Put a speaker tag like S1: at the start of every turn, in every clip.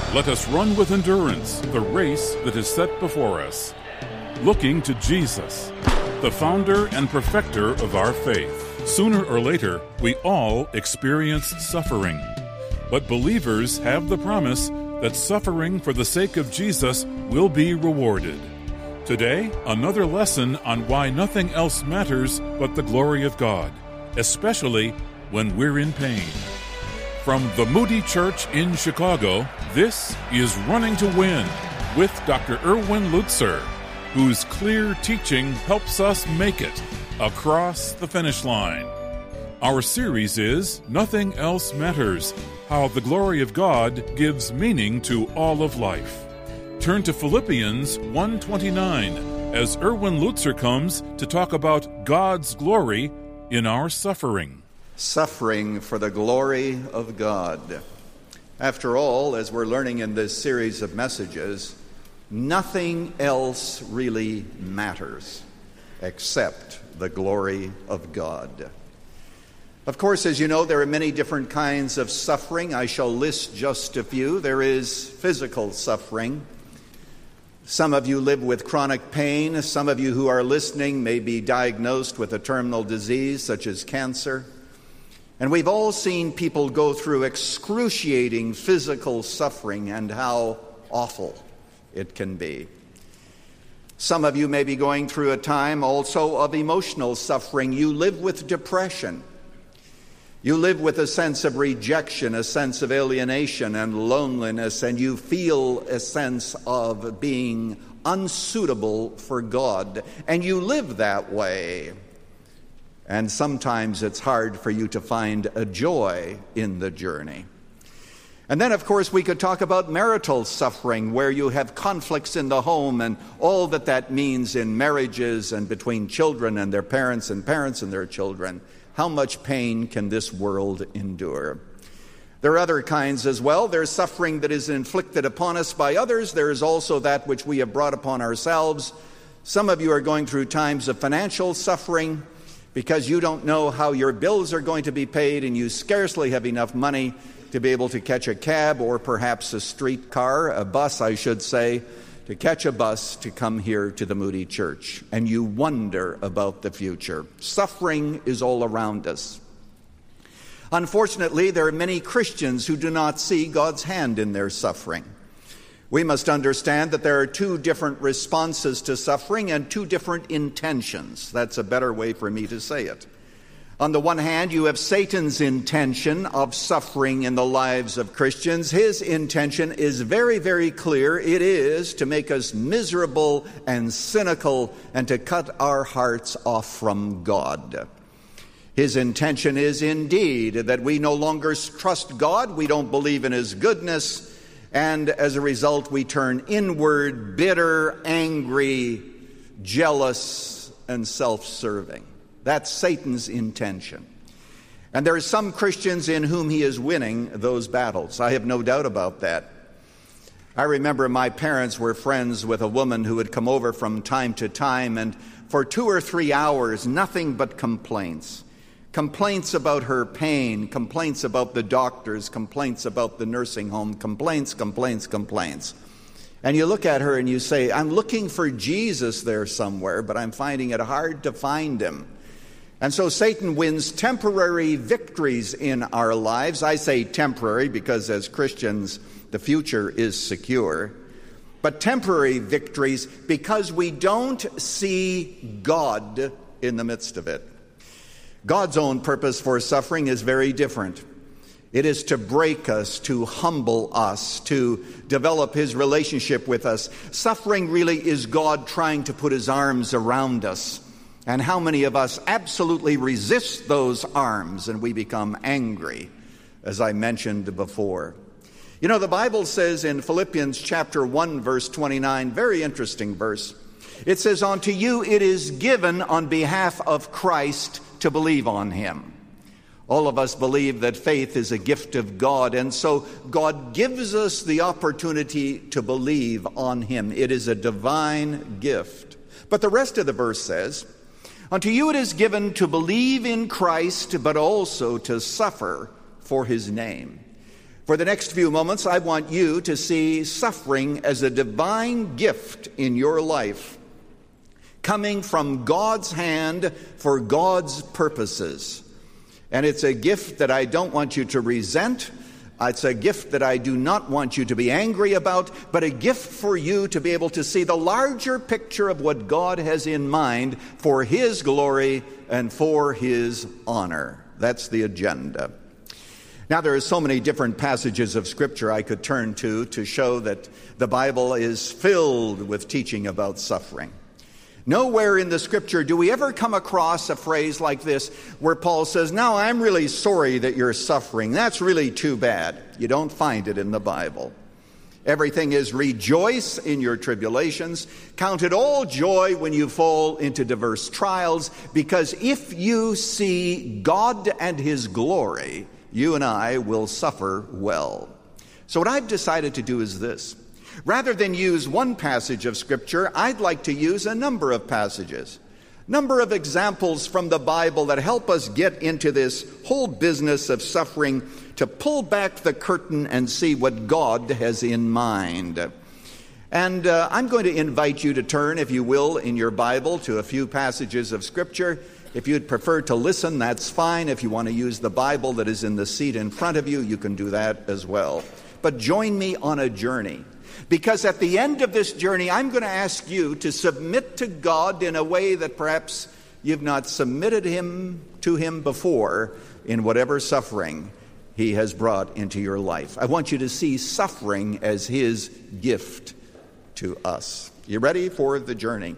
S1: Let us run with endurance the race that is set before us, looking to Jesus, the founder and perfecter of our faith. Sooner or later, we all experience suffering. But believers have the promise that suffering for the sake of Jesus will be rewarded. Today, another lesson on why nothing else matters but the glory of God, especially when we're in pain. From the Moody Church in Chicago, this is Running to Win with Dr. Erwin Lutzer, whose clear teaching helps us make it across the finish line. Our series is Nothing Else Matters, How the Glory of God Gives Meaning to All of Life. Turn to Philippians 1:29 as Erwin Lutzer comes to talk about God's glory in our suffering.
S2: Suffering for the glory of God. After all, as we're learning in this series of messages, nothing else really matters except the glory of God. Of course, as you know, there are many different kinds of suffering. I shall list just a few. There is physical suffering. Some of you live with chronic pain. Some of you who are listening may be diagnosed with a terminal disease such as cancer. And we've all seen people go through excruciating physical suffering and how awful it can be. Some of you may be going through a time also of emotional suffering. You live with depression. You live with a sense of rejection, a sense of alienation and loneliness, and you feel a sense of being unsuitable for God. And you live that way. And sometimes it's hard for you to find a joy in the journey. And then, of course, we could talk about marital suffering, where you have conflicts in the home and all that that means in marriages and between children and their parents and parents and their children. How much pain can this world endure? There are other kinds as well. There's suffering that is inflicted upon us by others. There is also that which we have brought upon ourselves. Some of you are going through times of financial suffering because you don't know how your bills are going to be paid and you scarcely have enough money to be able to catch a cab or perhaps a streetcar, a bus, I should say, to catch a bus to come here to the Moody Church. And you wonder about the future. Suffering is all around us. Unfortunately, there are many Christians who do not see God's hand in their suffering. We must understand that there are two different responses to suffering and two different intentions. That's a better way for me to say it. On the one hand, you have Satan's intention of suffering in the lives of Christians. His intention is very, very clear. It is to make us miserable and cynical and to cut our hearts off from God. His intention is indeed that we no longer trust God. We don't believe in His goodness. And as a result, we turn inward, bitter, angry, jealous, and self-serving. That's Satan's intention. And there are some Christians in whom he is winning those battles. I have no doubt about that. I remember my parents were friends with a woman who would come over from time to time, and for 2 or 3 hours, nothing but complaints. Complaints about her pain, complaints about the doctors, complaints about the nursing home, complaints. And you look at her and you say, I'm looking for Jesus there somewhere, but I'm finding it hard to find Him. And so Satan wins temporary victories in our lives. I say temporary because as Christians, the future is secure. But temporary victories because we don't see God in the midst of it. God's own purpose for suffering is very different. It is to break us, to humble us, to develop His relationship with us. Suffering really is God trying to put His arms around us. And how many of us absolutely resist those arms and we become angry, as I mentioned before. You know, the Bible says in Philippians chapter 1, verse 29, very interesting verse. It says, unto you it is given on behalf of Christ to believe on Him. All of us believe that faith is a gift of God, and so God gives us the opportunity to believe on Him. It is a divine gift. But the rest of the verse says, unto you it is given to believe in Christ, but also to suffer for His name. For the next few moments, I want you to see suffering as a divine gift in your life, coming from God's hand for God's purposes. And it's a gift that I don't want you to resent. It's a gift that I do not want you to be angry about, but a gift for you to be able to see the larger picture of what God has in mind for His glory and for His honor. That's the agenda. Now, there are so many different passages of Scripture I could turn to show that the Bible is filled with teaching about suffering. Nowhere in the Scripture do we ever come across a phrase like this where Paul says, "Now, I'm really sorry that you're suffering. That's really too bad." You don't find it in the Bible. Everything is rejoice in your tribulations. Count it all joy when you fall into diverse trials, because if you see God and His glory, you and I will suffer well. So what I've decided to do is this. Rather than use one passage of Scripture, I'd like to use a number of passages, number of examples from the Bible that help us get into this whole business of suffering, to pull back the curtain and see what God has in mind. And I'm going to invite you to turn, if you will, in your Bible to a few passages of Scripture. If you'd prefer to listen, that's fine. If you want to use the Bible that is in the seat in front of you, you can do that as well. But join me on a journey. Because at the end of this journey, I'm going to ask you to submit to God in a way that perhaps you've not submitted to Him before in whatever suffering He has brought into your life. I want you to see suffering as His gift to us. You ready for the journey?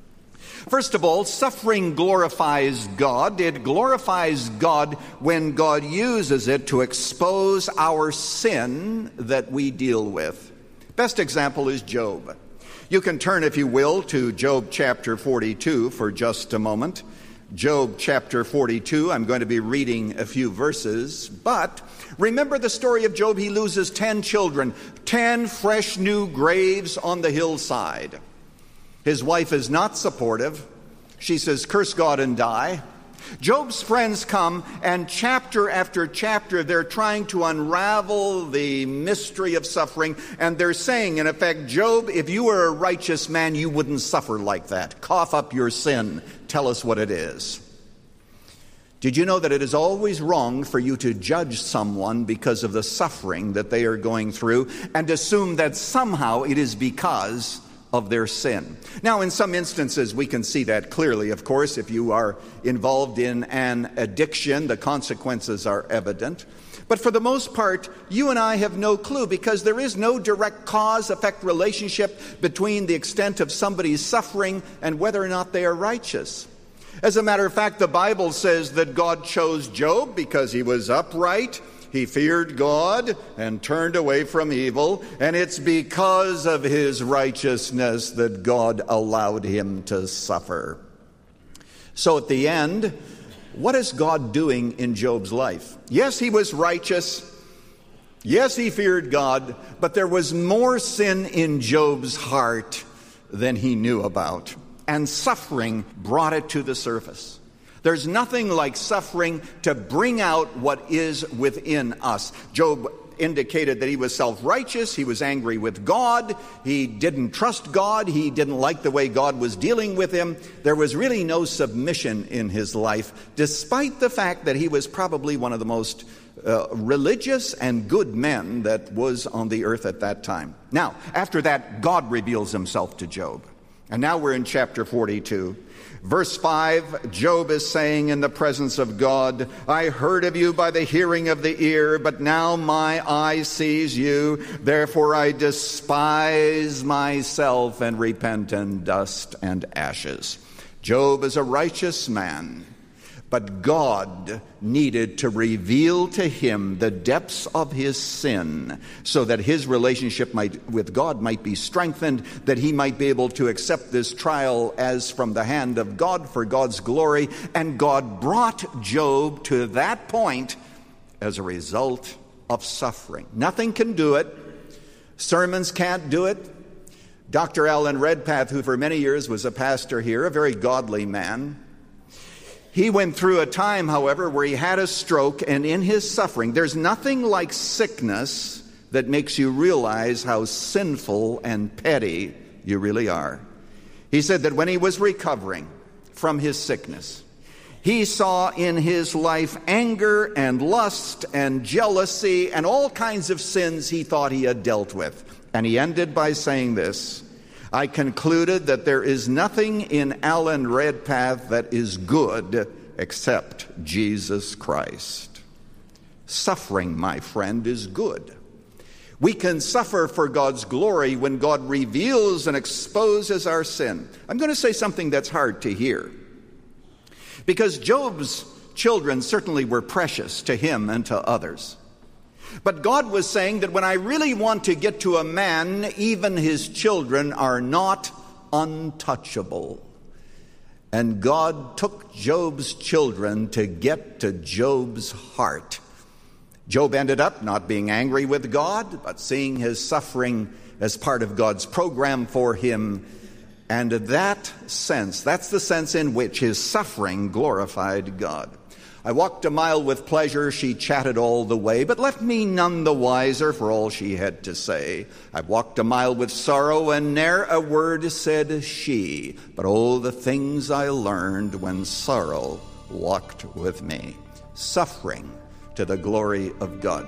S2: First of all, suffering glorifies God. It glorifies God when God uses it to expose our sin that we deal with. Best example is Job. You can turn, if you will, to Job chapter 42 for just a moment. Job chapter 42, I'm going to be reading a few verses, but remember the story of Job. He loses 10 children, 10 fresh new graves on the hillside. His wife is not supportive. She says, "Curse God and die." Job's friends come, and chapter after chapter, they're trying to unravel the mystery of suffering, and they're saying, in effect, "Job, if you were a righteous man, you wouldn't suffer like that. Cough up your sin. Tell us what it is." Did you know that it is always wrong for you to judge someone because of the suffering that they are going through and assume that somehow it is because of their sin? Now, in some instances, we can see that clearly, of course. If you are involved in an addiction, the consequences are evident. But for the most part, you and I have no clue, because there is no direct cause-effect relationship between the extent of somebody's suffering and whether or not they are righteous. As a matter of fact, the Bible says that God chose Job because he was upright. He feared God and turned away from evil, and it's because of his righteousness that God allowed him to suffer. So at the end, what is God doing in Job's life? Yes, he was righteous. Yes, he feared God, but there was more sin in Job's heart than he knew about, and suffering brought it to the surface. There's nothing like suffering to bring out what is within us. Job indicated that he was self-righteous. He was angry with God. He didn't trust God. He didn't like the way God was dealing with him. There was really no submission in his life, despite the fact that he was probably one of the most religious and good men that was on the earth at that time. Now, after that, God reveals himself to Job. And now we're in chapter 42. Verse 5, Job is saying in the presence of God, "I heard of you by the hearing of the ear, but now my eye sees you. Therefore I despise myself and repent in dust and ashes." Job is a righteous man, but God needed to reveal to him the depths of his sin so that his relationship with God might be strengthened, that he might be able to accept this trial as from the hand of God for God's glory. And God brought Job to that point as a result of suffering. Nothing can do it. Sermons can't do it. Dr. Alan Redpath, who for many years was a pastor here, a very godly man, He went through a time, however, where he had a stroke, and in his suffering, there's nothing like sickness that makes you realize how sinful and petty you really are. He said that when he was recovering from his sickness, he saw in his life anger and lust and jealousy and all kinds of sins he thought he had dealt with. And he ended by saying this: I concluded that there is nothing in Alan Redpath that is good except Jesus Christ. Suffering, my friend, is good. We can suffer for God's glory when God reveals and exposes our sin. I'm going to say something that's hard to hear, because Job's children certainly were precious to him and to others. But God was saying that when I really want to get to a man, even his children are not untouchable. And God took Job's children to get to Job's heart. Job ended up not being angry with God, but seeing his suffering as part of God's program for him. And that's the sense in which his suffering glorified God. I walked a mile with pleasure, she chatted all the way, but left me none the wiser for all she had to say. I walked a mile with sorrow, and ne'er a word said she, but oh, the things I learned when sorrow walked with me. Suffering to the glory of God.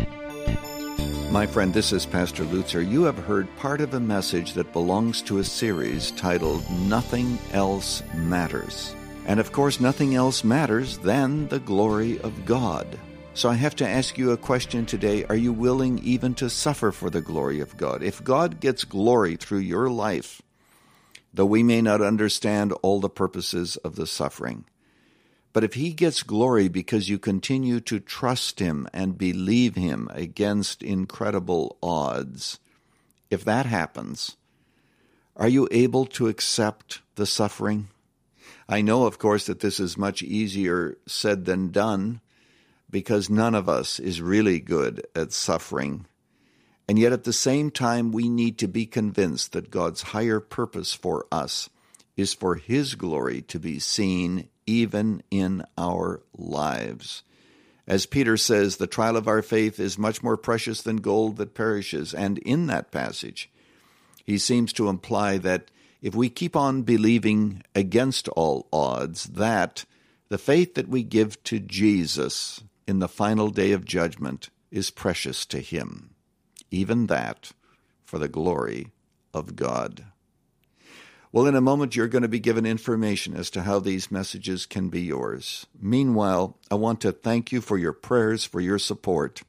S2: My friend, this is Pastor Lutzer. You have heard part of a message that belongs to a series titled Nothing Else Matters. And of course, nothing else matters than the glory of God. So I have to ask you a question today. Are you willing even to suffer for the glory of God? If God gets glory through your life, though we may not understand all the purposes of the suffering, but if he gets glory because you continue to trust him and believe him against incredible odds, if that happens, are you able to accept the suffering? I know, of course, that this is much easier said than done, because none of us is really good at suffering. And yet at the same time, we need to be convinced that God's higher purpose for us is for his glory to be seen even in our lives. As Peter says, the trial of our faith is much more precious than gold that perishes. And in that passage, he seems to imply that if we keep on believing against all odds, that the faith that we give to Jesus in the final day of judgment is precious to him. Even that for the glory of God. Well, in a moment, you're going to be given information as to how these messages can be yours. Meanwhile, I want to thank you for your prayers, for your support.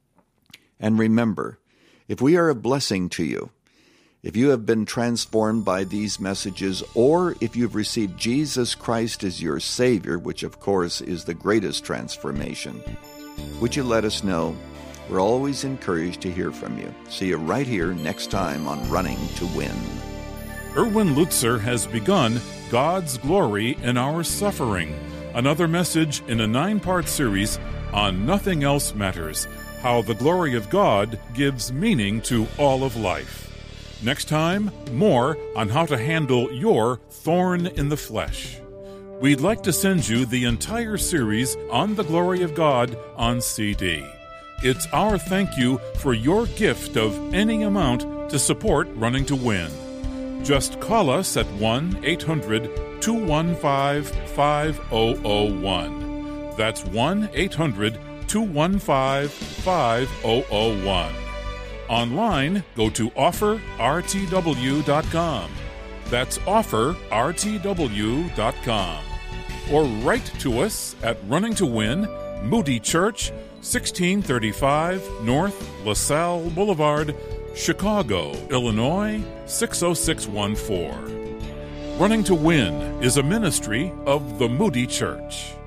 S2: And remember, if we are a blessing to you, if you have been transformed by these messages, or if you've received Jesus Christ as your Savior, which of course is the greatest transformation, would you let us know? We're always encouraged to hear from you. See you right here next time on Running to Win.
S1: Erwin Lutzer has begun God's Glory in Our Suffering, another message in a 9-part series on Nothing Else Matters, how the glory of God gives meaning to all of life. Next time, more on how to handle your thorn in the flesh. We'd like to send you the entire series on the glory of God on CD. It's our thank you for your gift of any amount to support Running to Win. Just call us at 1-800-215-5001. That's 1-800-215-5001. Online, go to offerrtw.com. That's offerrtw.com. Or write to us at Running to Win, Moody Church, 1635 North LaSalle Boulevard, Chicago, Illinois, 60614. Running to Win is a ministry of the Moody Church.